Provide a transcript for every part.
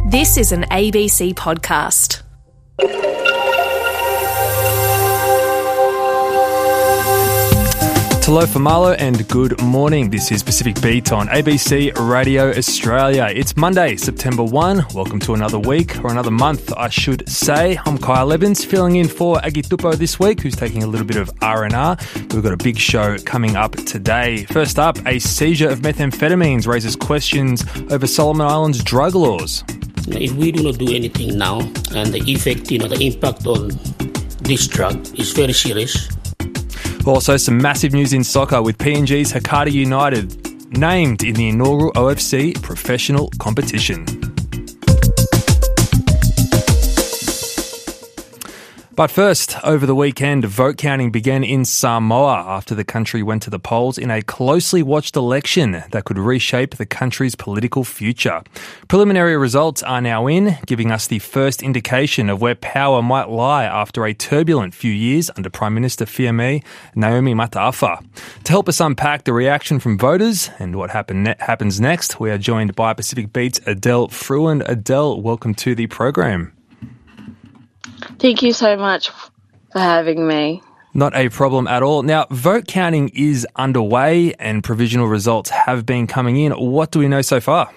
This is an ABC podcast. Talofa Malo and good morning. This is Pacific Beat on ABC Radio Australia. It's Monday, September 1. Welcome to another week, or another month, I should say. I'm Kyle Evans, filling in for Agitupo this week, who's taking a little bit of R&R. We've got a big show coming up today. First up, a seizure of methamphetamines raises questions over Solomon Islands drug laws. If we do not do anything now, and the effect, the impact on this drug is very serious. Also, some massive news in soccer with PNG's Hakata United named in the inaugural OFC professional competition. But first, over the weekend, vote counting began in Samoa after the country went to the polls in a closely watched election that could reshape the country's political future. Preliminary results are now in, giving us the first indication of where power might lie after a turbulent few years under Prime Minister Fiame Naomi Mataafa. To help us unpack the reaction from voters and what happens next, we are joined by Pacific Beat's Adele Fruin. Adele, welcome to the program. Thank you so much for having me. Not a problem at all. Now, vote counting is underway and provisional results have been coming in. What do we know so far?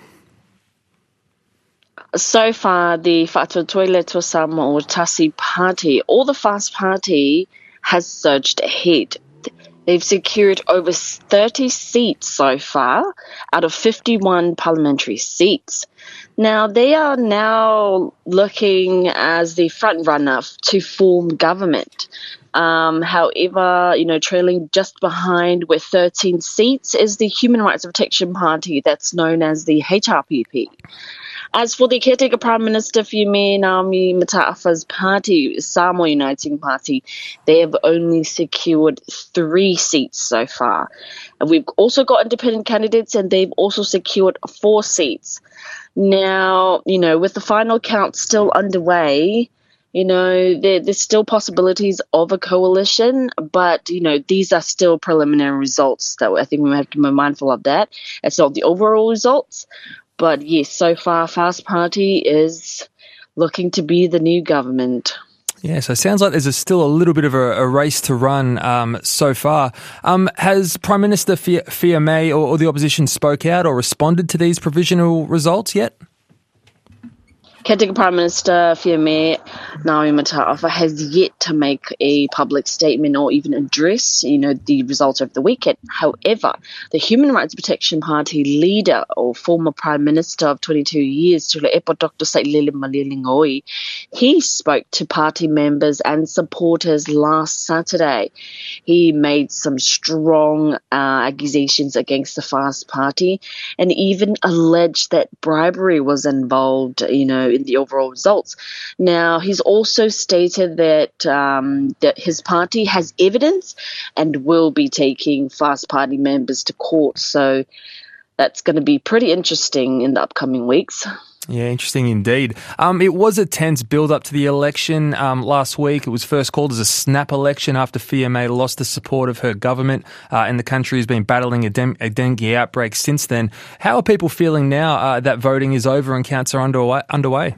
So far, the Whatutoileto Samoa or Tasi Party, or the Fast Party, has surged ahead. They've secured over 30 seats so far out of 51 parliamentary seats. Now, they are now looking as the front runner to form government. However, trailing just behind with 13 seats is the Human Rights Protection Party that's known as the HRPP. As for the caretaker Prime Minister Fiame Naomi Mataafa's party, Samoa Uniting Party, they have only secured 3 seats so far. And we've also got independent candidates, and they've also secured 4 seats. Now, with the final count still underway, there's still possibilities of a coalition, but, these are still preliminary results. So I think we have to be mindful of that. It's not the overall results. But yes, so far, Fast Party is looking to be the new government. Yeah, so it sounds like there's still a little bit of a race to run so far. Has Prime Minister Fiame or the opposition spoke out or responded to these provisional results yet? Caretaker Prime Minister Fiame Naomi Mataafa has yet to make a public statement or even address, the results of the weekend. However, the Human Rights Protection Party leader or former Prime Minister of 22 years, Tuleepo Dr. Sailele Malilingoi, he spoke to party members and supporters last Saturday. He made some strong accusations against the Fast Party and even alleged that bribery was involved, in the overall results. Now, he's also stated that that his party has evidence and will be taking Fast Party members to court. So that's going to be pretty interesting in the upcoming weeks. Yeah, interesting indeed. It was a tense build-up to the election last week. It was first called as a snap election after Fiame lost the support of her government, and the country has been battling a dengue outbreak since then. How are people feeling now that voting is over and counts are underway?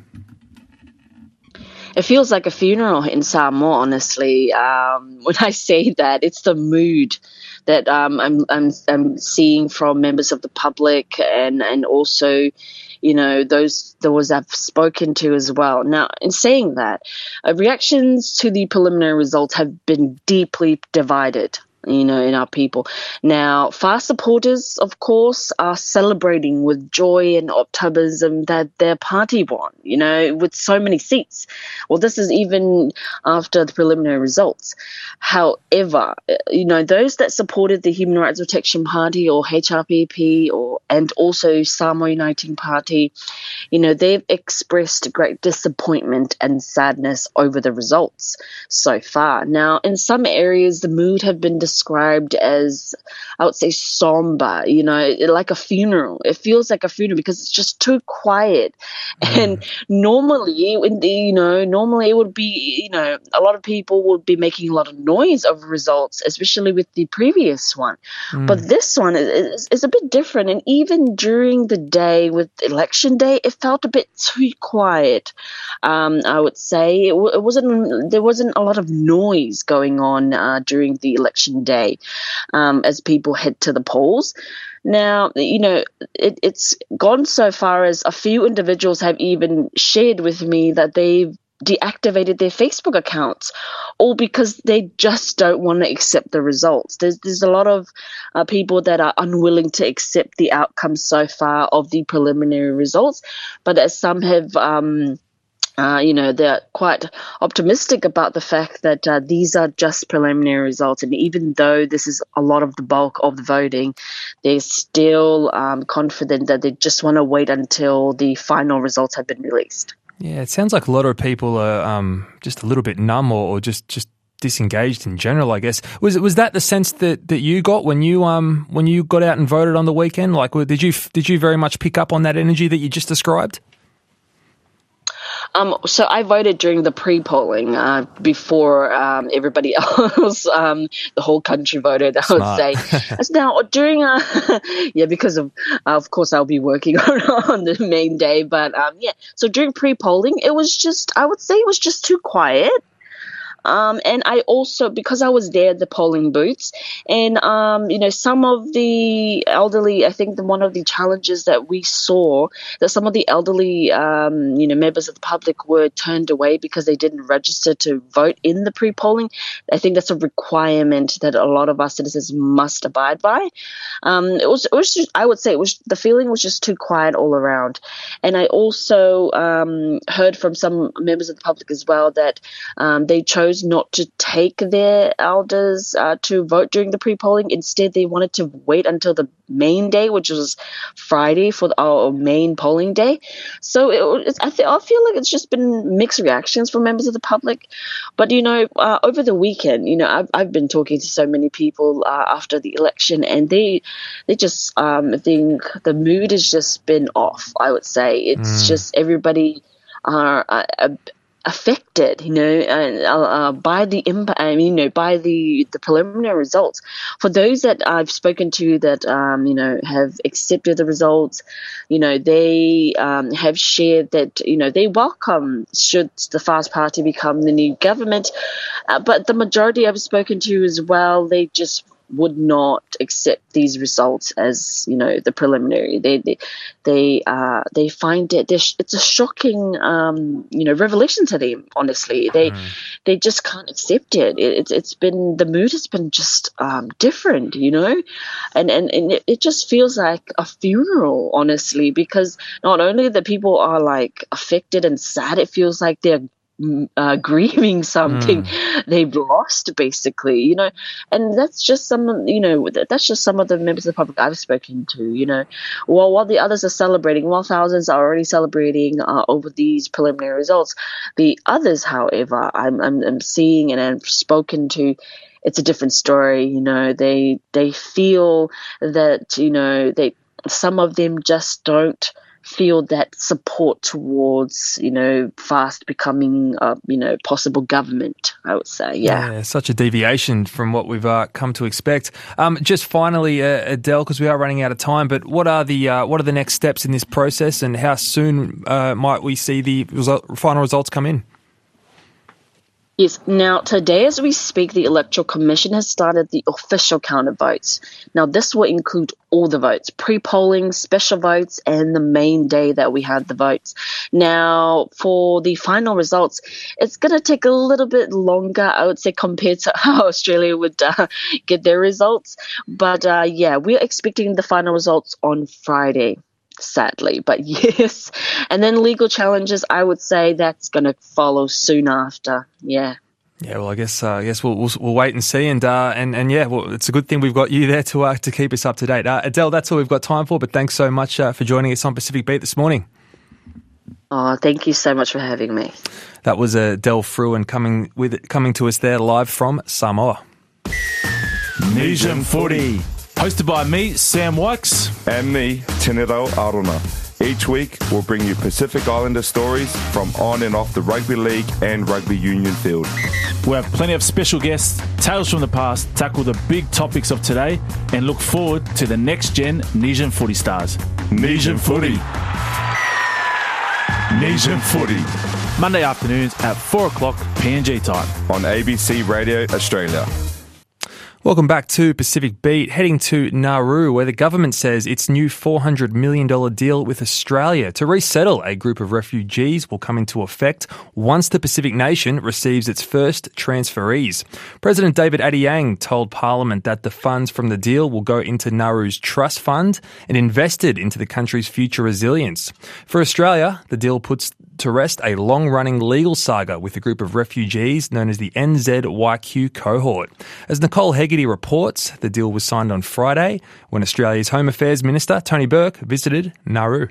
It feels like a funeral in Samoa, honestly. When I say that, it's the mood that I'm seeing from members of the public and also those I've spoken to as well. Now, in saying that, reactions to the preliminary results have been deeply divided, in our people. Now, Fast supporters, of course, are celebrating with joy and optimism that their party won, with so many seats. Well, this is even after the preliminary results. However, those that supported the Human Rights Protection Party or HRPP and also Samoa Uniting Party, they've expressed great disappointment and sadness over the results so far. Now, in some areas, the mood have been described as, I would say, somber, like a funeral. It feels like a funeral because it's just too quiet. And normally, normally it would be, a lot of people would be making a lot of noise over results, especially with the previous one. But this one is a bit different. And even during the day with election day, it felt a bit too quiet. I would say there wasn't a lot of noise going on during the election day as people head to the polls. Now, it's gone so far as a few individuals have even shared with me that they've deactivated their Facebook accounts, all because they just don't want to accept the results. There's a lot of people that are unwilling to accept the outcome so far of the preliminary results, but as some have they're quite optimistic about the fact that these are just preliminary results. And even though this is a lot of the bulk of the voting, they're still confident that they just want to wait until the final results have been released. Yeah, it sounds like a lot of people are just a little bit numb or just disengaged in general, I guess. Was that the sense that you got when you got out and voted on the weekend? Like, did you very much pick up on that energy that you just described? So I voted during the pre-polling before everybody else, the whole country voted, I would say. Now, during, because of course, I'll be working on the main day. But, so during pre-polling, I would say it was just too quiet. And I also, because I was there at the polling booths, and, some of the elderly, I think one of the challenges that we saw, that some of the elderly, members of the public were turned away because they didn't register to vote in the pre-polling. I think that's a requirement that a lot of our citizens must abide by. It was just, I would say the feeling was just too quiet all around. And I also heard from some members of the public as well that they chose not to take their elders to vote during the pre-polling. Instead, they wanted to wait until the main day, which was Friday, for our main polling day. So I feel like it's just been mixed reactions from members of the public. But, over the weekend, I've been talking to so many people after the election, and they just think the mood has just been off, I would say. It's just everybody are affected, by the impact, by the preliminary results. For those that I've spoken to that, have accepted the results, they have shared that, they welcome should the Fast Party become the new government. But the majority I've spoken to as well, they just would not accept these results as the preliminary. They find it's a shocking revelation to them. Honestly, they just can't accept it. It's been, the mood has been just different, and it just feels like a funeral, honestly, because not only the people are like affected and sad, it feels like they're grieving something they've lost, basically, and that's just some of the members of the public I've spoken to, while the others are celebrating, while thousands are already celebrating over these preliminary results, the others, however, I'm seeing and I've spoken to, it's a different story. They feel that, some of them just don't feel that support towards, fast becoming, possible government, I would say. Yeah, such a deviation from what we've come to expect. Just finally, Adele, because we are running out of time, but what are the next steps in this process, and how soon might we see the final results come in? Yes. Now, today as we speak, the Electoral Commission has started the official count of votes. Now, this will include all the votes, pre-polling, special votes, and the main day that we had the votes. Now, for the final results, it's going to take a little bit longer, I would say, compared to how Australia would get their results. But, we're expecting the final results on Friday. Sadly, but yes. And then legal challenges, I would say that's going to follow soon after. Yeah. Yeah, well, I guess we'll wait and see, and it's a good thing we've got you there to keep us up to date. Adele, that's all we've got time for, but thanks so much for joining us on Pacific Beat this morning. Oh, thank you so much for having me. That was Adele Fruin coming to us there live from Samoa. Nesian Footy. Hosted by me, Sam Wykes. And me, Tenero Aruna. Each week, we'll bring you Pacific Islander stories from on and off the rugby league and rugby union field. We'll have plenty of special guests, tales from the past, tackle the big topics of today, and look forward to the next-gen Nesian Footy stars. Nesian Footy. Nesian Footy. Monday afternoons at 4 o'clock PNG time. On ABC Radio Australia. Welcome back to Pacific Beat, heading to Nauru, where the government says its new $400 million deal with Australia to resettle a group of refugees will come into effect once the Pacific nation receives its first transferees. President David Adiyang told Parliament that the funds from the deal will go into Nauru's trust fund and invested into the country's future resilience. For Australia, the deal puts to rest a long-running legal saga with a group of refugees known as the NZYQ cohort. As Nicole Hegarty reports, the deal was signed on Friday when Australia's Home Affairs Minister Tony Burke visited Nauru.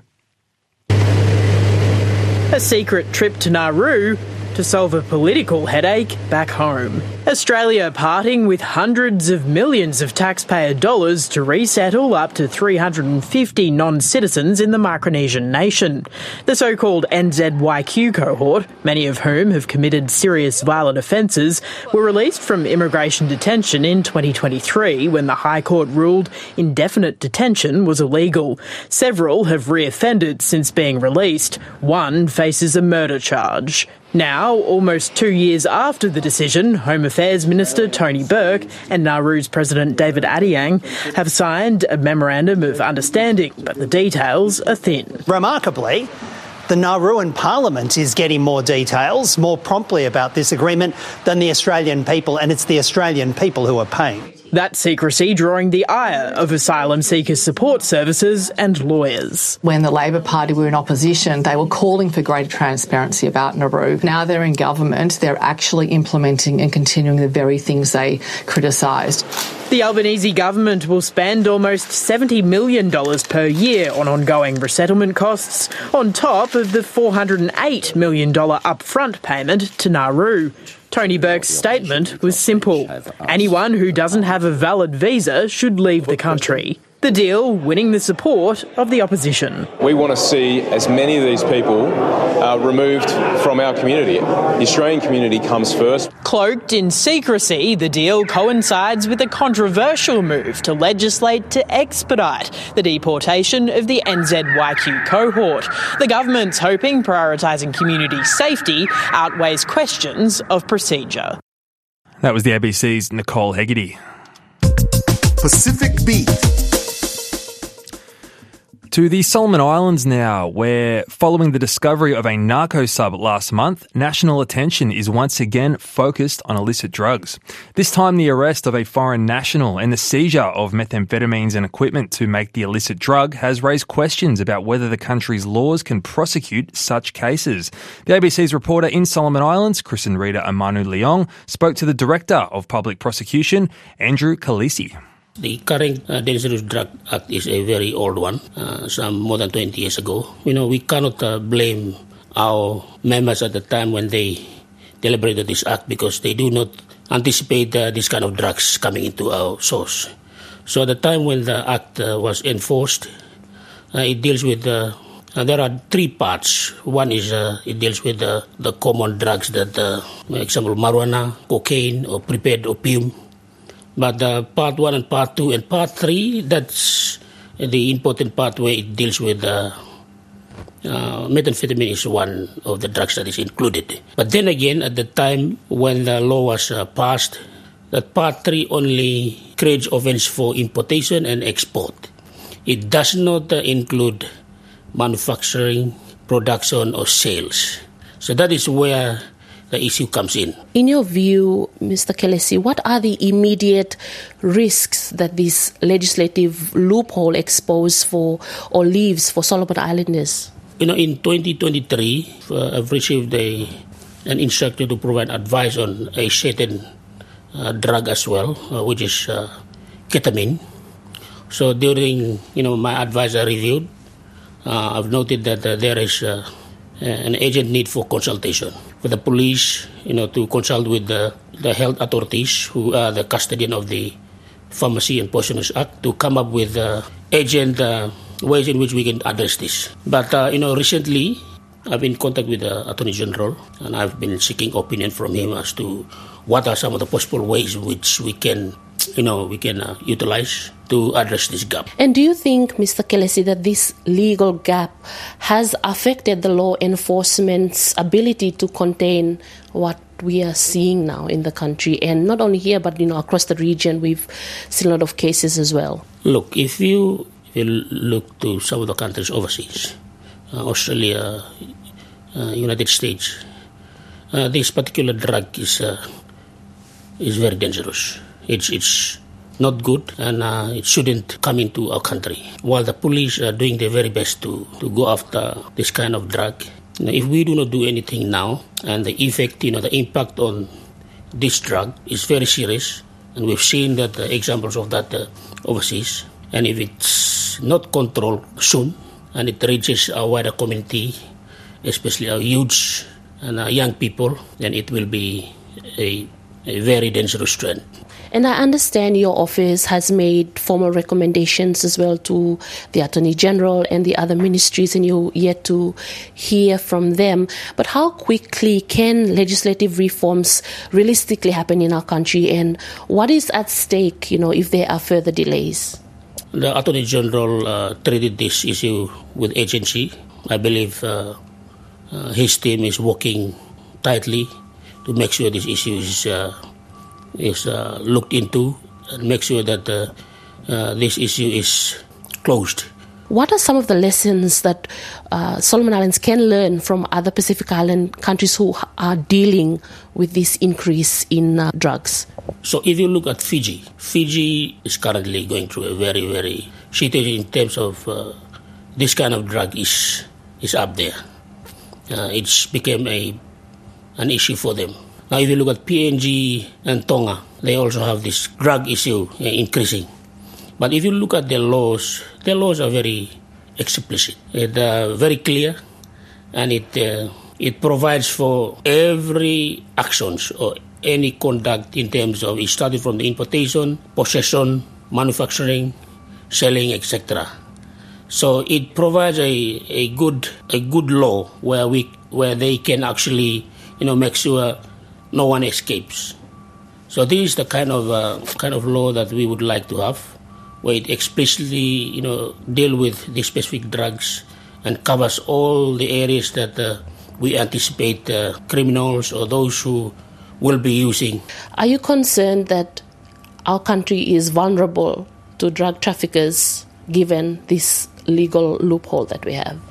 A secret trip to Nauru to solve a political headache back home. Australia parting with hundreds of millions of taxpayer dollars to resettle up to 350 non-citizens in the Micronesian nation. The so-called NZYQ cohort, many of whom have committed serious violent offences, were released from immigration detention in 2023 when the High Court ruled indefinite detention was illegal. Several have reoffended since being released. One faces a murder charge. Now, almost 2 years after the decision, Home Affairs Minister Tony Burke and Nauru's President David Adiyang have signed a memorandum of understanding, but the details are thin. Remarkably, the Nauruan Parliament is getting more details, more promptly about this agreement than the Australian people, and it's the Australian people who are paying. That secrecy drawing the ire of asylum seekers support services and lawyers. When the Labor Party were in opposition, they were calling for greater transparency about Nauru. Now they're in government, they're actually implementing and continuing the very things they criticised. The Albanese government will spend almost $70 million per year on ongoing resettlement costs, on top of the $408 million upfront payment to Nauru. Tony Burke's statement was simple. Anyone who doesn't have a valid visa should leave the country. The deal winning the support of the opposition. We want to see as many of these people removed from our community. The Australian community comes first. Cloaked in secrecy, the deal coincides with a controversial move to legislate to expedite the deportation of the NZYQ cohort. The government's hoping prioritising community safety outweighs questions of procedure. That was the ABC's Nicole Hegarty. Pacific Beat. To the Solomon Islands now, where following the discovery of a narco sub last month, national attention is once again focused on illicit drugs. This time the arrest of a foreign national and the seizure of methamphetamines and equipment to make the illicit drug has raised questions about whether the country's laws can prosecute such cases. The ABC's reporter in Solomon Islands, Kristen Reader Amanu Leong, spoke to the Director of Public Prosecution, Andrew Khaleesi. The current Dangerous Drug Act is a very old one, some more than 20 years ago. We cannot blame our members at the time when they deliberated this act because they do not anticipate this kind of drugs coming into our source. So at the time when the act was enforced, it deals with, there are three parts. One is it deals with the common drugs that, for example, marijuana, cocaine, or prepared opium. But part 1 and part 2 and part 3, that's the important part where it deals with methamphetamine is one of the drugs that is included. But then again, at the time when the law was passed, that part 3 only creates offense for importation and export. It does not include manufacturing, production, or sales. So that is where the issue comes in. In your view, Mr. Khaleesi, what are the immediate risks that this legislative loophole exposes for or leaves for Solomon Islanders? In 2023, I've received an instruction to provide advice on a certain drug as well, which is ketamine. So during my advisor review, I've noted that there is an urgent need for consultation for the police, to consult with the health authorities who are the custodian of the Pharmacy and Poisonous Act to come up with urgent ways in which we can address this. But, recently I've been in contact with the Attorney General and I've been seeking opinion from him as to what are some of the possible ways in which we can utilize to address this gap. And do you think, Mr. Kelesi, that this legal gap has affected the law enforcement's ability to contain what we are seeing now in the country? And not only here, but across the region, we've seen a lot of cases as well. Look, if you look to some of the countries overseas, Australia, United States, this particular drug is very dangerous. It's not good, and it shouldn't come into our country. While the police are doing their very best to go after this kind of drug, if we do not do anything now, and the effect, the impact on this drug is very serious, and we've seen that examples of that overseas. And if it's not controlled soon, and it reaches our wider community, especially our youths and our young people, then it will be a very dangerous trend. And I understand your office has made formal recommendations as well to the Attorney General and the other ministries, and you're yet to hear from them. But how quickly can legislative reforms realistically happen in our country, and what is at stake, if there are further delays? The Attorney General treated this issue with agency. I believe his team is working tightly to make sure this issue is looked into and make sure that this issue is closed. What are some of the lessons that Solomon Islands can learn from other Pacific Island countries who are dealing with this increase in drugs? So if you look at Fiji is currently going through a very, very situation in terms of this kind of drug is up there. It's become an issue for them. Now, if you look at PNG and Tonga, they also have this drug issue increasing. But if you look at their laws are very explicit. They're very clear, and it provides for every actions or any conduct in terms of it started from the importation, possession, manufacturing, selling, etc. So it provides a good law where they can actually make sure no one escapes. So this is the kind of law that we would like to have, where it explicitly deal with the specific drugs and covers all the areas that we anticipate criminals or those who will be using. Are you concerned that our country is vulnerable to drug traffickers given this legal loophole that we have?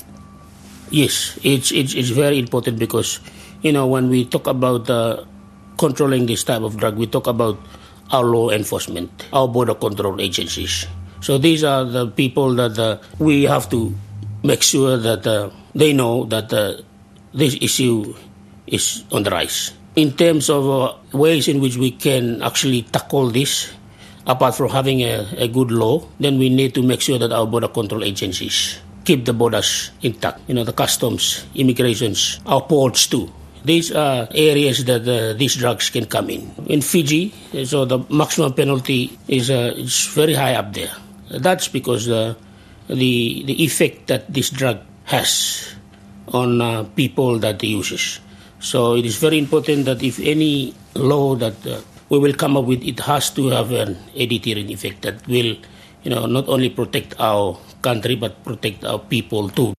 Yes, it's very important because when we talk about controlling this type of drug, we talk about our law enforcement, our border control agencies. So these are the people that we have to make sure that they know that this issue is on the rise. In terms of ways in which we can actually tackle this, apart from having a good law, then we need to make sure that our border control agencies keep the borders intact. The customs, immigrations, our ports too. These are areas that these drugs can come in. In Fiji, so the maximum penalty is very high up there. That's because the effect that this drug has on people that uses. So it is very important that if any law that we will come up with, it has to have a deterrent effect that will, not only protect our country but protect our people too.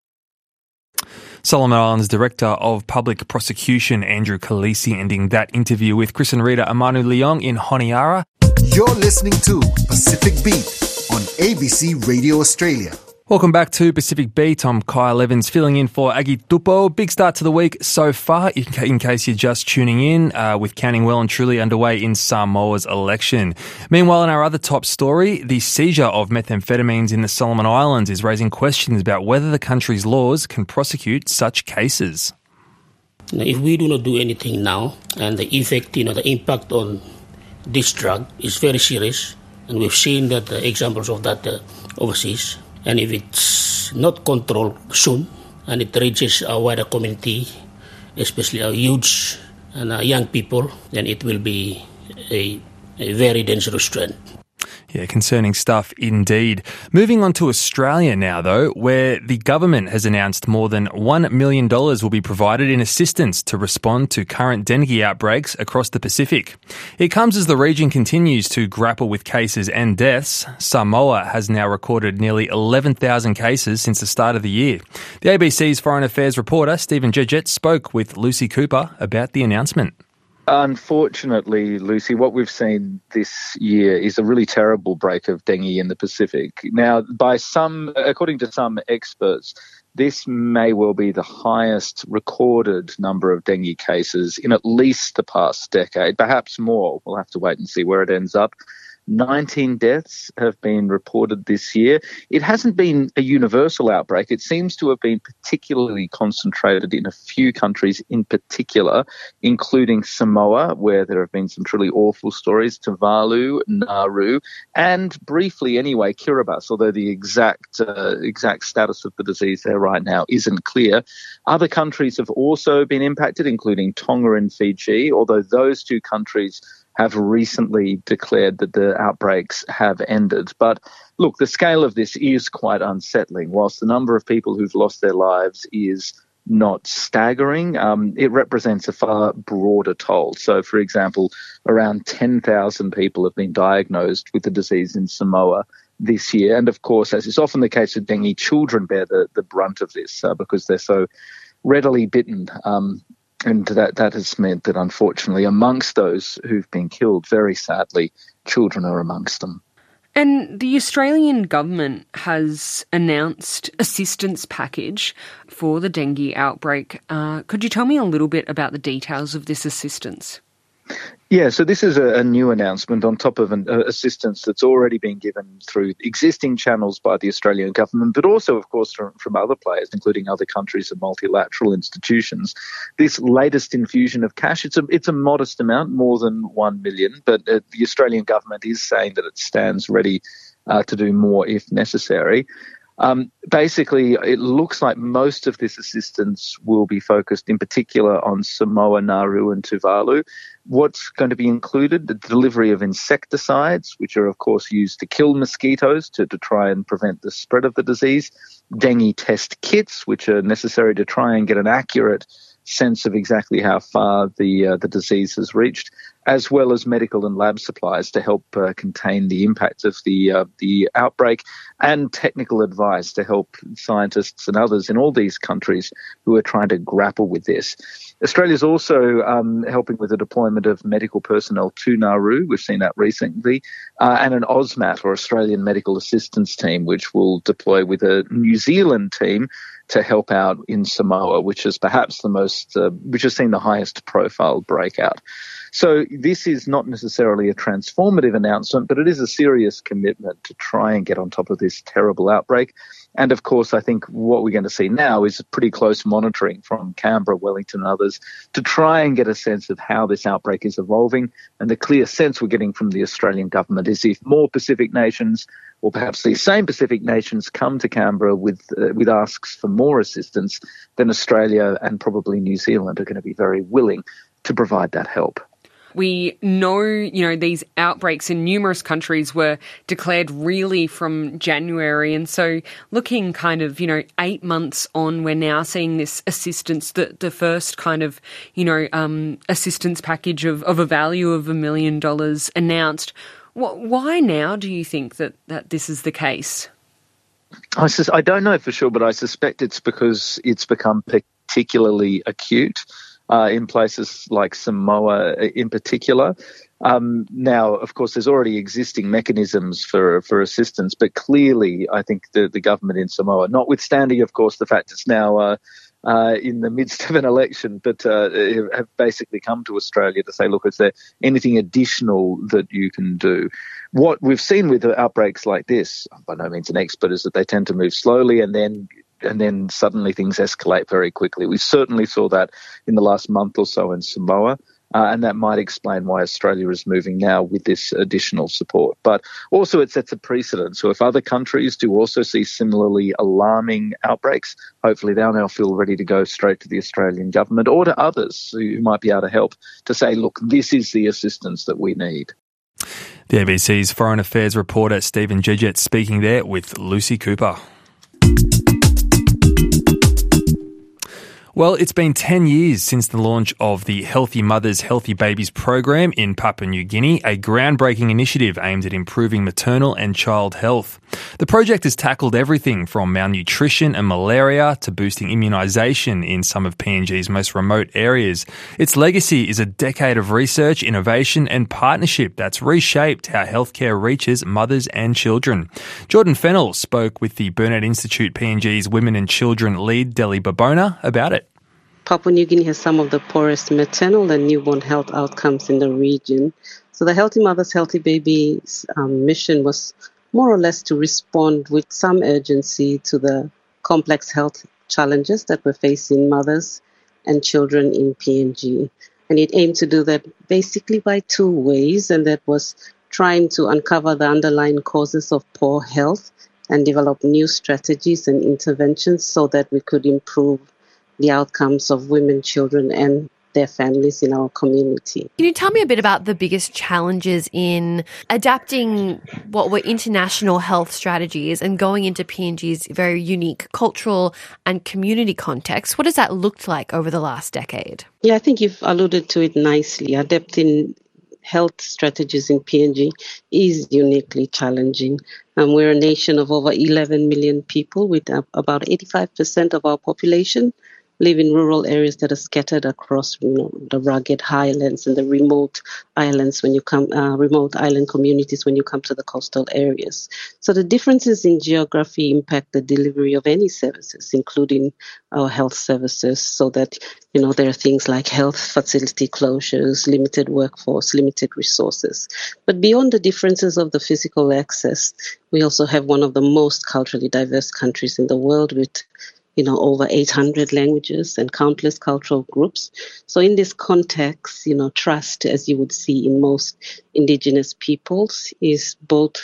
Solomon Islands Director of Public Prosecution Andrew Kelesi ending that interview with Chris and Rita Amanu Leong in Honiara. You're listening to Pacific Beat on ABC Radio Australia. Welcome back to Pacific Beat. I'm Kyle Evans filling in for Aggie Tupo. Big start to the week so far, in case you're just tuning in, with counting well and truly underway in Samoa's election. Meanwhile, in our other top story, the seizure of methamphetamines in the Solomon Islands is raising questions about whether the country's laws can prosecute such cases. If we do not do anything now, and the effect, the impact on this drug is very serious, and we've seen that examples of that overseas. And if it's not controlled soon, and it reaches our wider community, especially our youths and our young people, then it will be a a very dangerous strain. Yeah, concerning stuff indeed. Moving on to Australia now, though, where the government has announced more than $1 million will be provided in assistance to respond to current dengue outbreaks across the Pacific. It comes as the region continues to grapple with cases and deaths. Samoa has now recorded nearly 11,000 cases since the start of the year. The ABC's Foreign Affairs reporter, Stephen Gidget, spoke with Lucy Cooper about the announcement. Unfortunately, Lucy, what we've seen this year is a really terrible break of dengue in the Pacific. Now, according to some experts, this may well be the highest recorded number of dengue cases in at least the past decade, perhaps more. We'll have to wait and see where it ends up. 19 deaths have been reported this year. It hasn't been a universal outbreak. It seems to have been particularly concentrated in a few countries in particular, including Samoa, where there have been some truly awful stories, Tuvalu, Nauru, and briefly anyway, Kiribati, although the exact status of the disease there right now isn't clear. Other countries have also been impacted, including Tonga and Fiji, although those two countries have recently declared that the outbreaks have ended. But look, the scale of this is quite unsettling. Whilst the number of people who've lost their lives is not staggering, it represents a far broader toll. So, for example, around 10,000 people have been diagnosed with the disease in Samoa this year. And of course, as is often the case with dengue, children bear the brunt of this because they're so readily bitten. And that has meant that, unfortunately, amongst those who've been killed, very sadly, children are amongst them. And the Australian government has announced assistance package for the dengue outbreak. Could you tell me a little bit about the details of this assistance? Yeah, so this is a new announcement on top of an assistance that's already been given through existing channels by the Australian government, but also, of course, from other players, including other countries and multilateral institutions. This latest infusion of cash, it's a modest amount, more than $1 million, but the Australian government is saying that it stands ready to do more if necessary. Basically, it looks like most of this assistance will be focused in particular on Samoa, Nauru and Tuvalu. What's going to be included? The delivery of insecticides, which are, of course, used to kill mosquitoes to try and prevent the spread of the disease. Dengue test kits, which are necessary to try and get an accurate sense of exactly how far the disease has reached, as well as medical and lab supplies to help contain the impact of the outbreak, and technical advice to help scientists and others in all these countries who are trying to grapple with this. Australia's also helping with the deployment of medical personnel to Nauru. We've seen that recently, and an AUSMAT, or Australian Medical Assistance Team, which will deploy with a New Zealand team to help out in Samoa, which is perhaps which has seen the highest profile breakout. So this is not necessarily a transformative announcement, but it is a serious commitment to try and get on top of this terrible outbreak. And of course, I think what we're going to see now is pretty close monitoring from Canberra, Wellington and others to try and get a sense of how this outbreak is evolving. And the clear sense we're getting from the Australian government is if more Pacific nations, or perhaps these same Pacific nations, come to Canberra with asks for more assistance, then Australia and probably New Zealand are going to be very willing to provide that help. We know, these outbreaks in numerous countries were declared really from January. And so looking 8 months on, we're now seeing this assistance, the first assistance package of a value of $1 million announced. Why now do you think that this is the case? I don't know for sure, but I suspect it's because it's become particularly acute. In places like Samoa in particular. Now, of course, there's already existing mechanisms for assistance, but clearly I think the government in Samoa, notwithstanding, of course, the fact it's now in the midst of an election, but have basically come to Australia to say, look, is there anything additional that you can do? What we've seen with outbreaks like this, I'm by no means an expert, is that they tend to move slowly and then suddenly things escalate very quickly. We certainly saw that in the last month or so in Samoa, and that might explain why Australia is moving now with this additional support. But also it sets a precedent. So if other countries do also see similarly alarming outbreaks, hopefully they'll now feel ready to go straight to the Australian government or to others who might be able to help to say, look, this is the assistance that we need. The ABC's Foreign Affairs reporter Stephen Gidget speaking there with Lucy Cooper. Well, it's been 10 years since the launch of the Healthy Mothers, Healthy Babies program in Papua New Guinea, a groundbreaking initiative aimed at improving maternal and child health. The project has tackled everything from malnutrition and malaria to boosting immunisation in some of PNG's most remote areas. Its legacy is a decade of research, innovation and partnership that's reshaped how healthcare reaches mothers and children. Jordan Fennell spoke with the Burnet Institute PNG's Women and Children lead, Deli Babona, about it. Papua New Guinea has some of the poorest maternal and newborn health outcomes in the region. So the Healthy Mothers, Healthy Babies mission was more or less to respond with some urgency to the complex health challenges that were facing mothers and children in PNG. And it aimed to do that basically by two ways, and that was trying to uncover the underlying causes of poor health and develop new strategies and interventions so that we could improve the outcomes of women, children, and their families in our community. Can you tell me a bit about the biggest challenges in adapting what were international health strategies and going into PNG's very unique cultural and community context? What has that looked like over the last decade? Yeah, I think you've alluded to it nicely. Adapting health strategies in PNG is uniquely challenging. We're a nation of over 11 million people with about 85% of our population live in rural areas that are scattered across, the rugged highlands and the remote islands remote island communities when you come to the coastal areas. So the differences in geography impact the delivery of any services, including our health services, so that, there are things like health facility closures, limited workforce, limited resources. But beyond the differences of the physical access, we also have one of the most culturally diverse countries in the world with over 800 languages and countless cultural groups. So in this context, trust, as you would see in most indigenous peoples, is both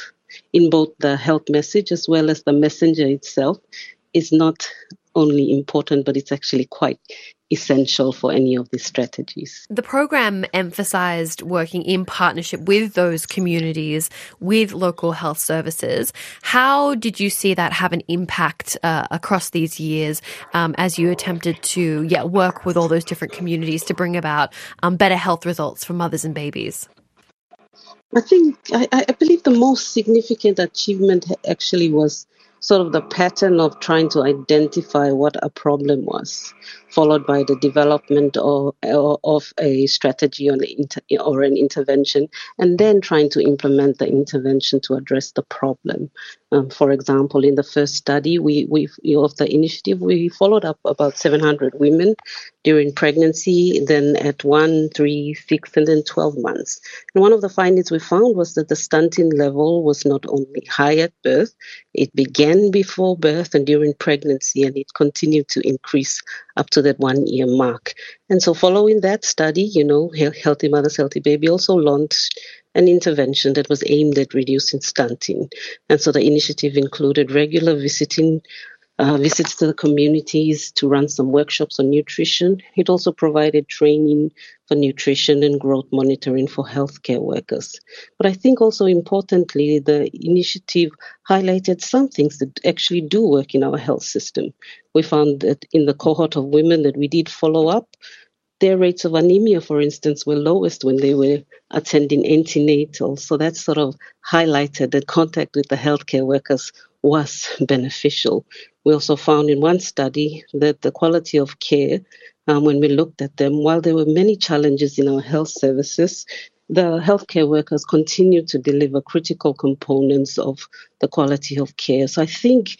the health message as well as the messenger itself is not only important, but it's actually quite essential for any of these strategies. The program emphasised working in partnership with those communities, with local health services. How did you see that have an impact across these years as you attempted to work with all those different communities to bring about better health results for mothers and babies? I believe the most significant achievement actually was sort of the pattern of trying to identify what a problem was, followed by the development of a strategy or an intervention, and then trying to implement the intervention to address the problem. For example, in the first study of the initiative, we followed up about 700 women during pregnancy, then at 1, 3, 6, and then 12 months. And one of the findings we found was that the stunting level was not only high at birth, it began before birth and during pregnancy, and it continued to increase up to that 1 year mark. And so following that study, Healthy Mothers, Healthy Baby also launched an intervention that was aimed at reducing stunting. And so the initiative included regular visits to the communities to run some workshops on nutrition. It also provided training for nutrition and growth monitoring for healthcare workers. But I think also importantly, the initiative highlighted some things that actually do work in our health system. We found that in the cohort of women that we did follow up, their rates of anemia, for instance, were lowest when they were attending antenatal. So that sort of highlighted that contact with the healthcare workers was beneficial. We also found in one study that the quality of care, when we looked at them, while there were many challenges in our health services, the healthcare workers continued to deliver critical components of the quality of care. So I think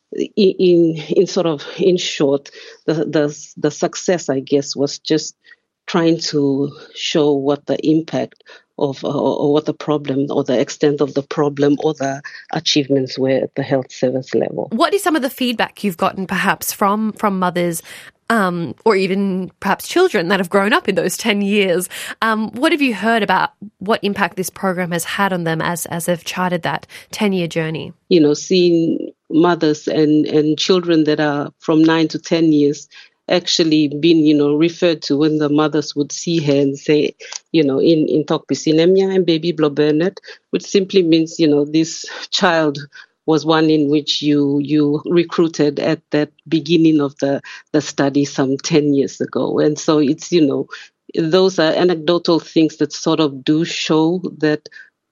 in short, the success, I guess, was just trying to show what the impact of or what the problem or the extent of the problem or the achievements were at the health service level. What is some of the feedback you've gotten perhaps from mothers or even perhaps children that have grown up in those 10 years? What have you heard about what impact this program has had on them as they've charted that 10-year journey? Seeing mothers and children that are from 9 to 10 years actually been, referred to when the mothers would see her and say, in Tokpisinemia and baby Blo-Burnett, which simply means, this child was one in which you recruited at that beginning of the study some 10 years ago. And so it's, those are anecdotal things that sort of do show that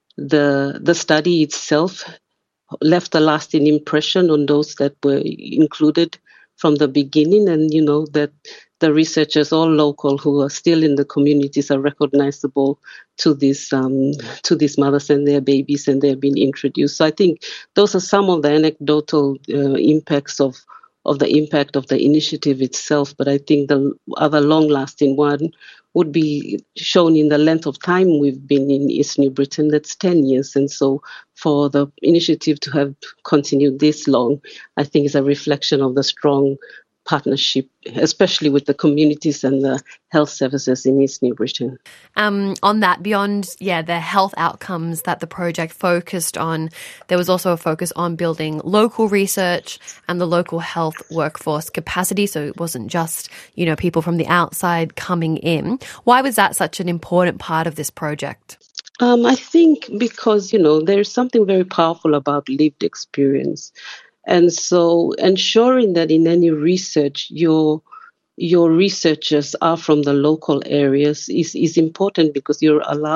the study itself left a lasting impression on those that were included from the beginning, and that the researchers, all local, who are still in the communities, are recognizable to these mothers and their babies, and they're being introduced. So I think those are some of the anecdotal impacts of the impact of the initiative itself. But I think the other long-lasting one would be shown in the length of time we've been in East New Britain. That's 10 years. And so for the initiative to have continued this long, I think is a reflection of the strong partnership, especially with the communities and the health services in East New Britain. On that, beyond the health outcomes that the project focused on, there was also a focus on building local research and the local health workforce capacity. So it wasn't just, people from the outside coming in. Why was that such an important part of this project? I think because, there's something very powerful about lived experience. And so ensuring that in any research, your researchers are from the local areas is important, because they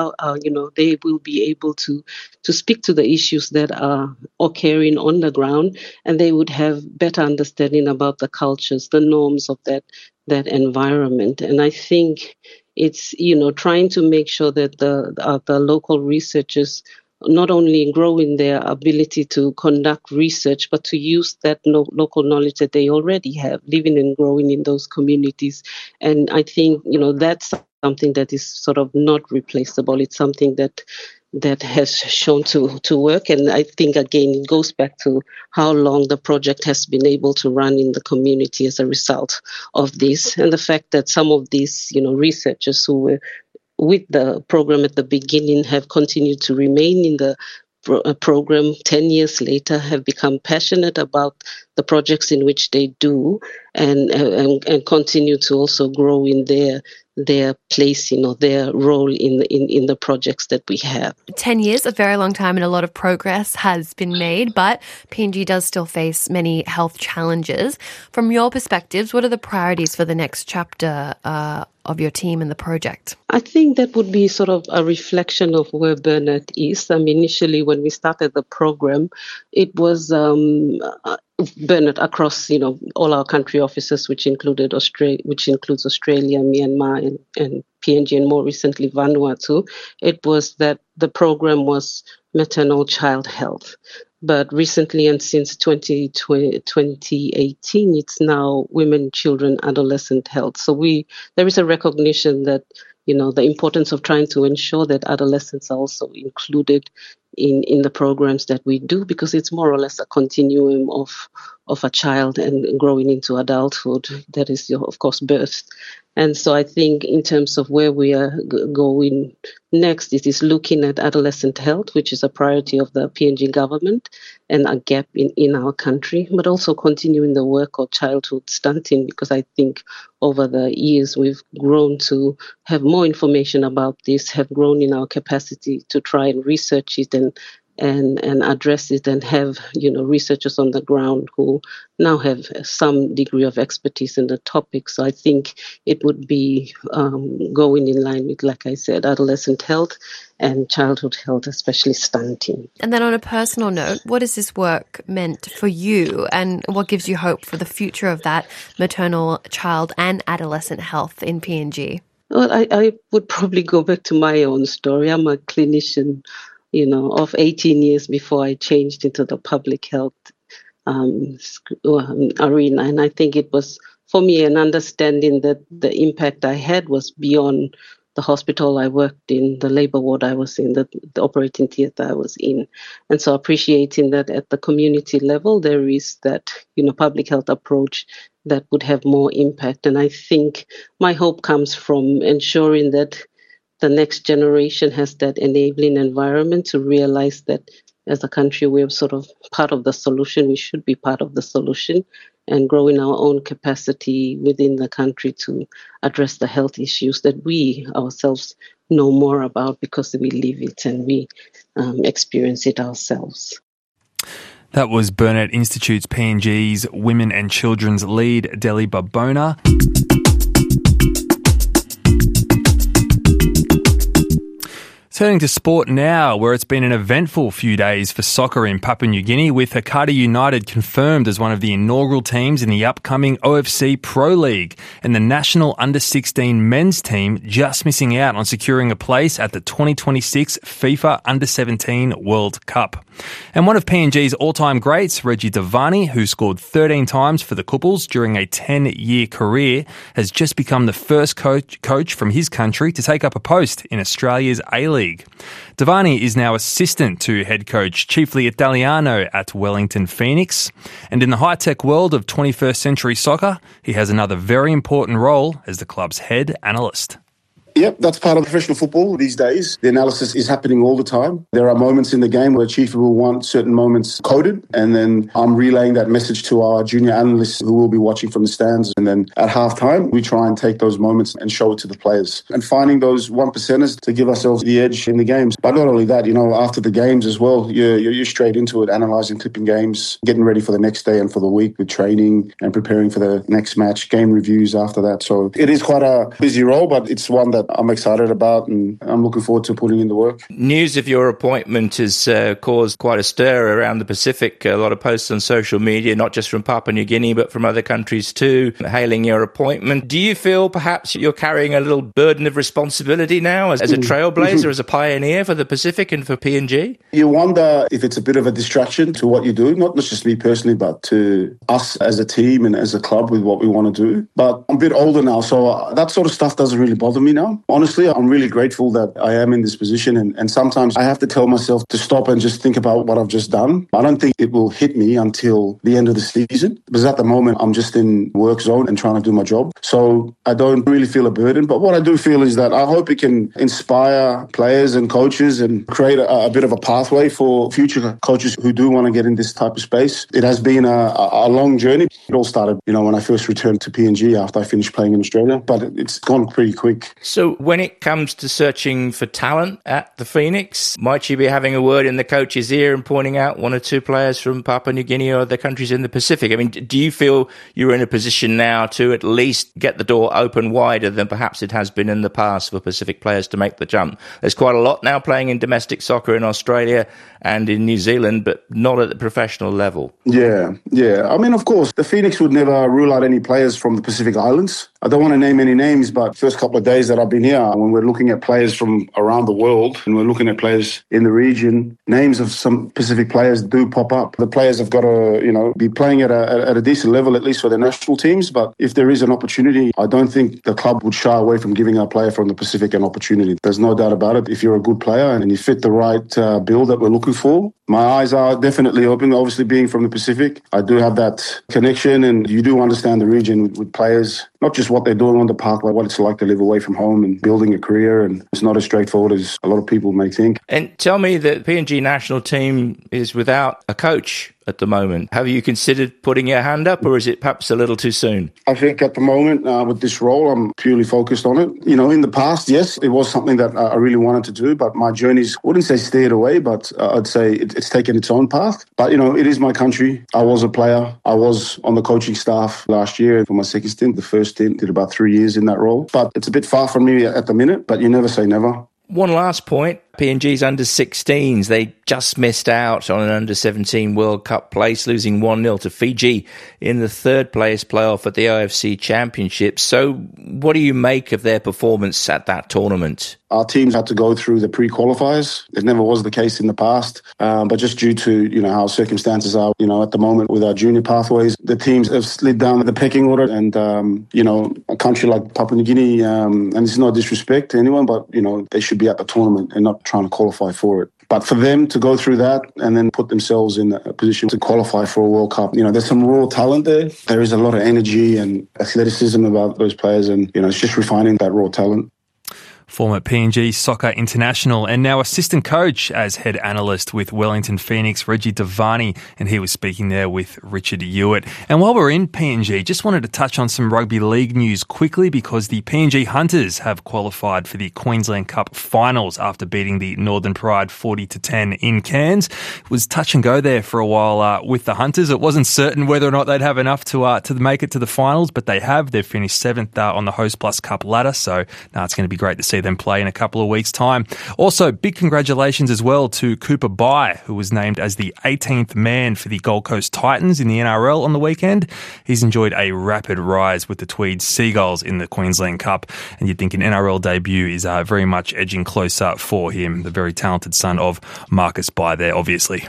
will be able to speak to the issues that are occurring on the ground, and they would have better understanding about the cultures, the norms of that environment. And I think it's, trying to make sure that the local researchers not only grow in their ability to conduct research, but to use that local knowledge that they already have, living and growing in those communities. And I think, that's something that is sort of not replaceable. It's something that has shown to work. And I think, again, it goes back to how long the project has been able to run in the community as a result of this. And the fact that some of these, researchers who were with the program at the beginning have continued to remain in the program 10 years later, have become passionate about the projects in which they do, and continue to also grow in their place, their role in the projects that we have. 10 years, a very long time, and a lot of progress has been made, but PNG does still face many health challenges. From your perspectives, what are the priorities for the next chapter of your team and the project? I think that would be sort of a reflection of where Burnett is. Initially when we started the program, it was Burnett across, all our country offices, which includes Australia, Myanmar, and PNG, and more recently Vanuatu. It was that the program was maternal child health. But recently, and since 2018, it's now women, children, adolescent health. So there is a recognition that, the importance of trying to ensure that adolescents are also included in the programs that we do, because it's more or less a continuum of a child and growing into adulthood. That is, of course, birth. And so I think in terms of where we are going next, it is looking at adolescent health, which is a priority of the PNG government and a gap in our country, but also continuing the work of childhood stunting, because I think over the years we've grown to have more information about this, have grown in our capacity to try and research it and address it, and have researchers on the ground who now have some degree of expertise in the topic. So I think it would be going in line with, like I said, adolescent health and childhood health, especially stunting. And then on a personal note, what has this work meant for you, and what gives you hope for the future of that maternal, child and adolescent health in PNG? Well, I would probably go back to my own story. I'm a clinician of 18 years before I changed into the public health arena. And I think it was, for me, an understanding that the impact I had was beyond the hospital I worked in, the labor ward I was in, the operating theatre I was in. And so appreciating that at the community level, there is that, public health approach that would have more impact. And I think my hope comes from ensuring that the next generation has that enabling environment to realize that as a country, we're sort of part of the solution. We should be part of the solution. and growing our own capacity within the country to address the health issues that we ourselves know more about because we live it and we experience it ourselves. That was Burnet Institute's PNG's Women and Children's lead, Deli Babona. Turning to sport now, where it's been an eventful few days for soccer in Papua New Guinea, with Hakata United confirmed as one of the inaugural teams in the upcoming OFC Pro League, and the national under-16 men's team just missing out on securing a place at the 2026 FIFA Under-17 World Cup. And one of PNG's all-time greats, Reggie Davani, who scored 13 times for the Couples during a 10-year career, has just become the first coach from his country to take up a post in Australia's A-League. Davani is now assistant to head coach Chiefly Italiano at Wellington Phoenix. And in the high-tech world of 21st century soccer, he has another very important role as the club's head analyst. Yep, that's part of professional football these days. The analysis is happening all the time. There are moments in the game where Chief will want certain moments coded, and then I'm relaying that message to our junior analysts who will be watching from the stands. And then at halftime, we try and take those moments and show it to the players. And finding those 1%ers to give ourselves the edge in the games. But not only that, after the games as well, you're straight into it, analysing, clipping games, getting ready for the next day and for the week with training and preparing for the next match, game reviews after that. So it is quite a busy role, but it's one that I'm excited about, and I'm looking forward to putting in the work. News of your appointment has caused quite a stir around the Pacific. A lot of posts on social media, not just from Papua New Guinea, but from other countries too, hailing your appointment. Do you feel perhaps you're carrying a little burden of responsibility now as a trailblazer, as a pioneer for the Pacific and for PNG? You wonder if it's a bit of a distraction to what you do, not just me personally, but to us as a team and as a club with what we want to do. But I'm a bit older now, so that sort of stuff doesn't really bother me now. Honestly, I'm really grateful that I am in this position, and sometimes I have to tell myself to stop and just think about what I've just done. I don't think it will hit me until the end of the season, because at the moment I'm just in work zone and trying to do my job. So I don't really feel a burden. But what I do feel is that I hope it can inspire players and coaches and create a bit of a pathway for future coaches who do want to get in this type of space. It has been a long journey. It all started, when I first returned to PNG after I finished playing in Australia, but it's gone pretty quick. So when it comes to searching for talent at the Phoenix, might you be having a word in the coach's ear and pointing out one or two players from Papua New Guinea or other countries in the Pacific? I mean, do you feel you're in a position now to at least get the door open wider than perhaps it has been in the past for Pacific players to make the jump? There's quite a lot now playing in domestic soccer in Australia and in New Zealand, but not at the professional level. Yeah. I mean, of course, the Phoenix would never rule out any players from the Pacific Islands. I don't want to name any names, but first couple of days that I've been here, when we're looking at players from around the world and we're looking at players in the region, names of some Pacific players do pop up. The players have got to, be playing at a decent level, at least for their national teams. But if there is an opportunity, I don't think the club would shy away from giving a player from the Pacific an opportunity. There's no doubt about it. If you're a good player and you fit the right bill that we're looking for, my eyes are definitely open. Obviously, being from the Pacific, I do have that connection, and you do understand the region with players, not just what they're doing on the park, but what it's like to live away from home and building a career. And it's not as straightforward as a lot of people may think. And tell me, the PNG national team is without a coach at the moment. Have you considered putting your hand up, or is it perhaps a little too soon? I think at the moment, with this role, I'm purely focused on it. In the past, yes, it was something that I really wanted to do, but my journey's, I wouldn't say steered away, but I'd say it's taken its own path. But, it is my country. I was a player. I was on the coaching staff last year for my second stint. The first stint did about 3 years in that role. But it's a bit far from me at the minute, but you never say never. One last point. PNG's under-16s, they just missed out on an under-17 World Cup place, losing 1-0 to Fiji in the third place playoff at the OFC Championship. So what do you make of their performance at that tournament? Our teams had to go through the pre-qualifiers. It never was the case in the past, but just due to how circumstances are, at the moment with our junior pathways, the teams have slid down the pecking order, and a country like Papua New Guinea, and it's no disrespect to anyone, but they should be at the tournament and not trying to qualify for it. But for them to go through that and then put themselves in a position to qualify for a World Cup, there's some raw talent there. There is a lot of energy and athleticism about those players, and it's just refining that raw talent. former PNG soccer international and now assistant coach as head analyst with Wellington Phoenix, Reggie Devani, and he was speaking there with Richard Hewitt. And while we're in PNG, just wanted to touch on some rugby league news quickly because the PNG Hunters have qualified for the Queensland Cup finals after beating the Northern Pride 40-10 in Cairns. It was touch and go there for a while with the Hunters. It wasn't certain whether or not they'd have enough to make it to the finals, but they have. They've finished 7th on the Host Plus Cup ladder, so it's going to be great to see them play in a couple of weeks' time. Also, big congratulations as well to Cooper Bai, who was named as the 18th man for the Gold Coast Titans in the NRL on the weekend. He's enjoyed a rapid rise with the Tweed Seagulls in the Queensland Cup, and you'd think an NRL debut is very much edging closer for him, the very talented son of Marcus Bai there, obviously.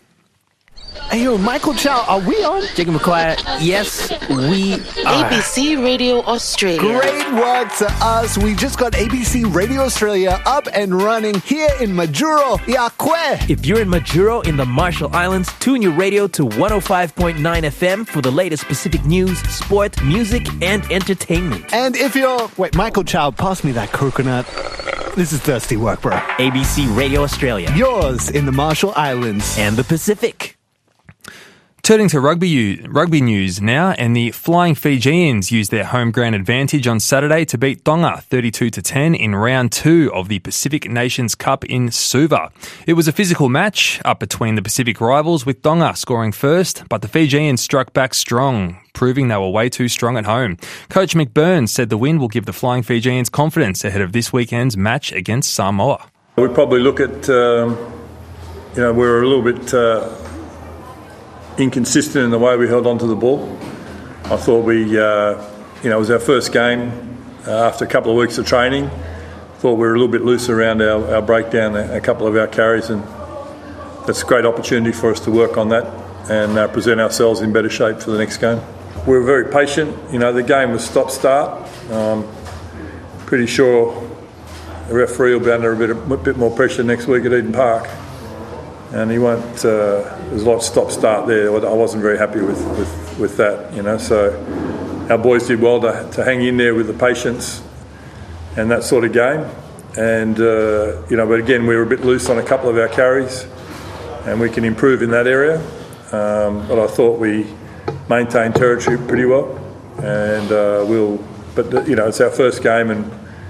Hey, yo, Michael Chow, are we on? Jacob McQuire, yes, we are. ABC Radio Australia. Great work to us. We just got ABC Radio Australia up and running here in Majuro, Yakwe. If you're in Majuro in the Marshall Islands, tune your radio to 105.9 FM for the latest Pacific news, sport, music, and entertainment. And if you're... Wait, Michael Chow, pass me that coconut. This is thirsty work, bro. ABC Radio Australia. Yours in the Marshall Islands. And the Pacific. Turning to rugby news now, and the Flying Fijians used their home ground advantage on Saturday to beat Tonga 32-10 in round 2 of the Pacific Nations Cup in Suva. It was a physical match up between the Pacific rivals, with Tonga scoring first, but the Fijians struck back strong, proving they were way too strong at home. Coach Mick Burns said the win will give the Flying Fijians confidence ahead of this weekend's match against Samoa. We probably look at, we're a little bit inconsistent in the way we held onto the ball. I thought it was our first game after a couple of weeks of training. Thought we were a little bit loose around our breakdown, a couple of our carries, and that's a great opportunity for us to work on that and present ourselves in better shape for the next game. We were very patient. The game was stop-start. Pretty sure the referee will be under a bit more pressure next week at Eden Park. And he won't. There's a lot of stop-start there. I wasn't very happy with that, So our boys did well to hang in there with the patience and that sort of game. And but again, we were a bit loose on a couple of our carries, and we can improve in that area. But I thought we maintained territory pretty well, and it's our first game, and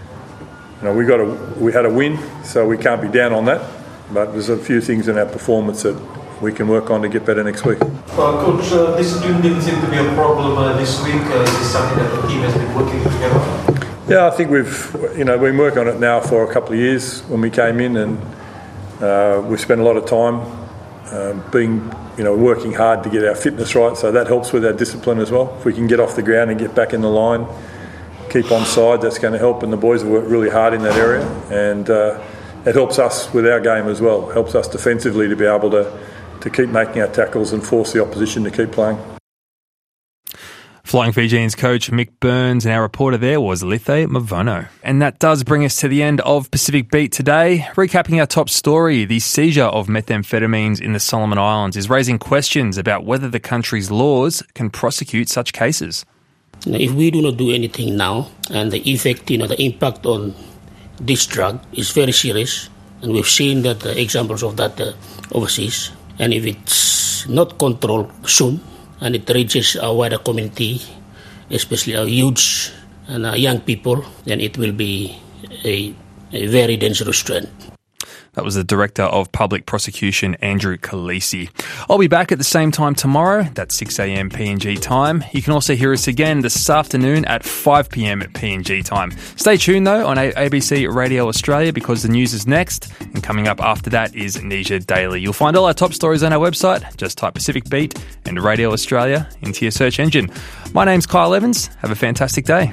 we had a win, so we can't be down on that. But there's a few things in our performance that we can work on to get better next week. Coach, discipline didn't seem to be a problem this week. Is this something that the team has been working together? Yeah, I think we've been working on it now for a couple of years when we came in, and we spent a lot of time working hard to get our fitness right. So that helps with our discipline as well. If we can get off the ground and get back in the line, keep on side, that's going to help. And the boys have worked really hard in that area, and it helps us with our game as well. It helps us defensively to be able to keep making our tackles and force the opposition to keep playing. Flying Fijians coach Mick Burns, and our reporter there was Lithe Mavono. And that does bring us to the end of Pacific Beat today. Recapping our top story, the seizure of methamphetamines in the Solomon Islands is raising questions about whether the country's laws can prosecute such cases. If we do not do anything now, and the effect, the impact on this drug is very serious, and we've seen that examples of that overseas. And if it's not controlled soon, and it reaches our wider community, especially our youths and our young people, then it will be a very dangerous trend. That was the Director of Public Prosecution, Andrew Khaleesi. I'll be back at the same time tomorrow. That's 6 a.m. PNG time. You can also hear us again this afternoon at 5 p.m. at PNG time. Stay tuned, though, on ABC Radio Australia because the news is next. And coming up after that is Nisha Daily. You'll find all our top stories on our website. Just type Pacific Beat and Radio Australia into your search engine. My name's Kyle Evans. Have a fantastic day.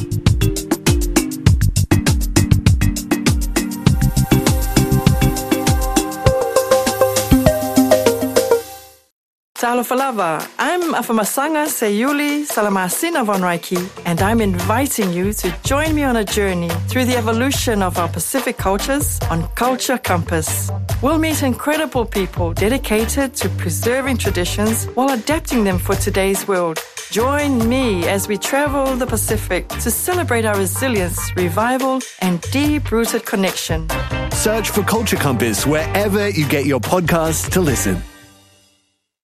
Talofalava, I'm Afamasanga Sayuli Salamasina von Reiki, and I'm inviting you to join me on a journey through the evolution of our Pacific cultures on Culture Compass. We'll meet incredible people dedicated to preserving traditions while adapting them for today's world. Join me as we travel the Pacific to celebrate our resilience, revival, and deep-rooted connection. Search for Culture Compass wherever you get your podcasts to listen.